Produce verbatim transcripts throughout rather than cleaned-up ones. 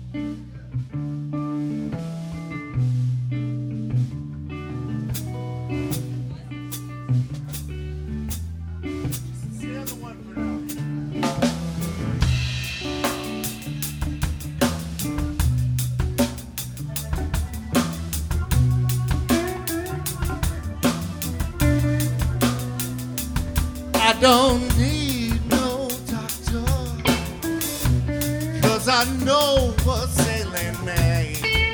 I don't need no doctor, 'cause I know what's ailing me.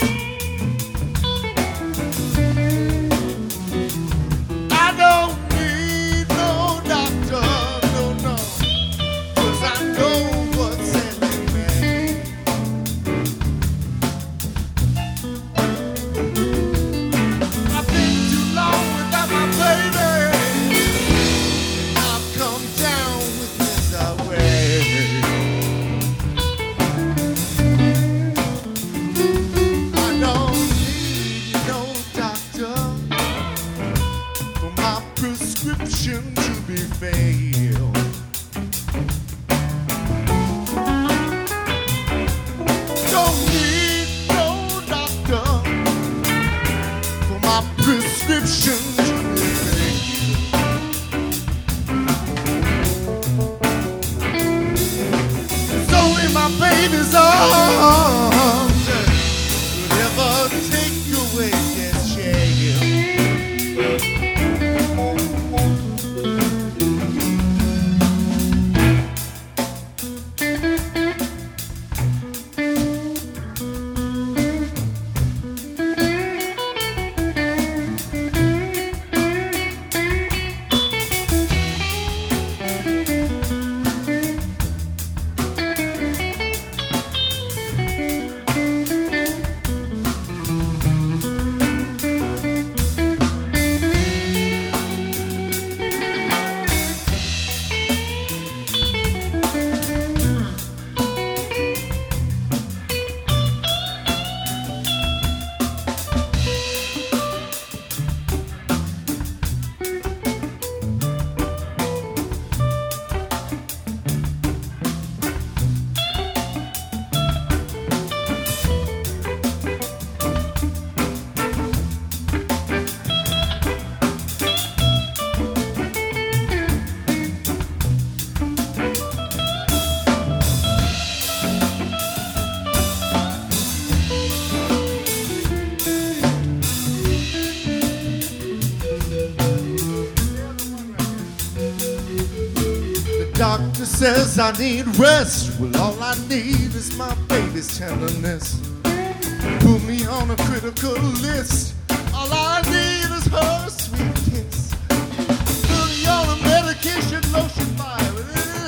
I don't need no doctor, no, no, 'cause I know what's ailing me. I've been too long without my baby. Prescription to be failed. Don't need no doctor for my prescription to be failed. It's only my baby's arms could ever take away this shame. Doctor says I need rest. Well, all I need is my baby's tenderness. Put me on a critical list. All I need is her sweet kiss. Put me on a medication lotion fire.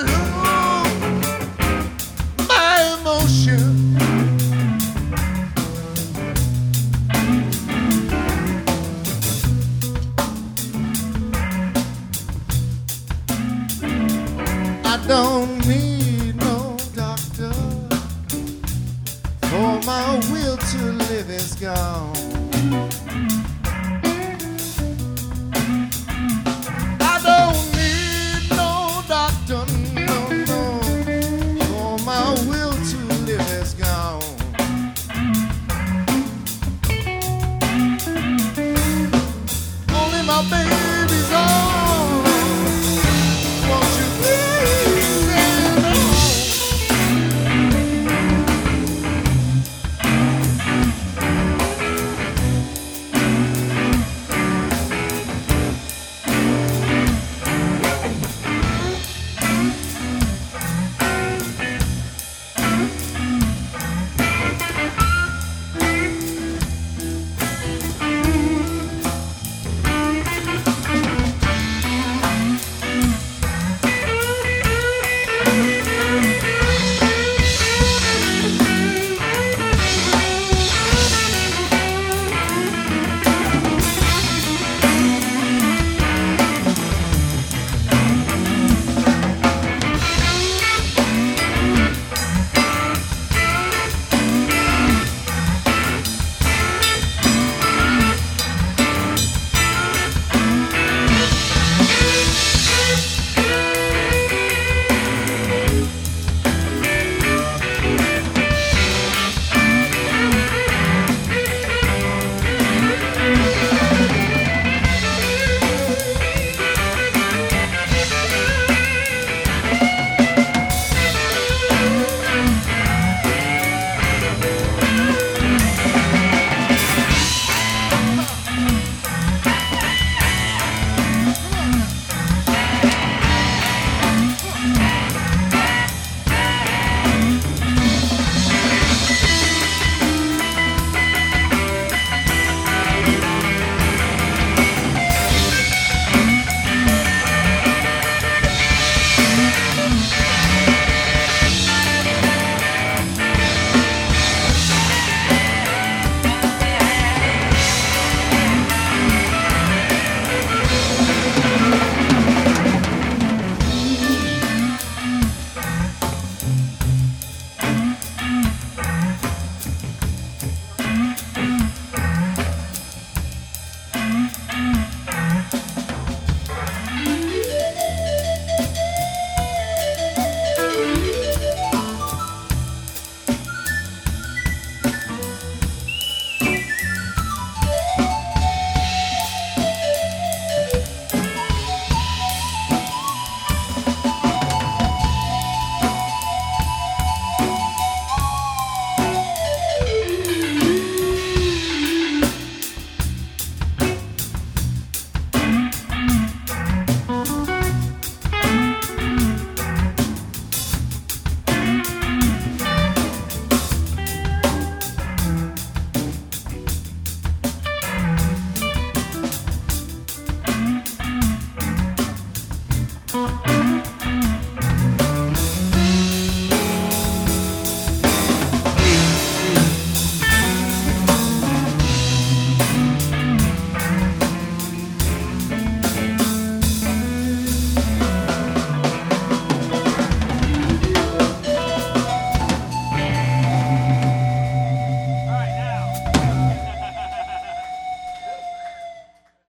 My emotion. I don't need no doctor, for my will to live is gone.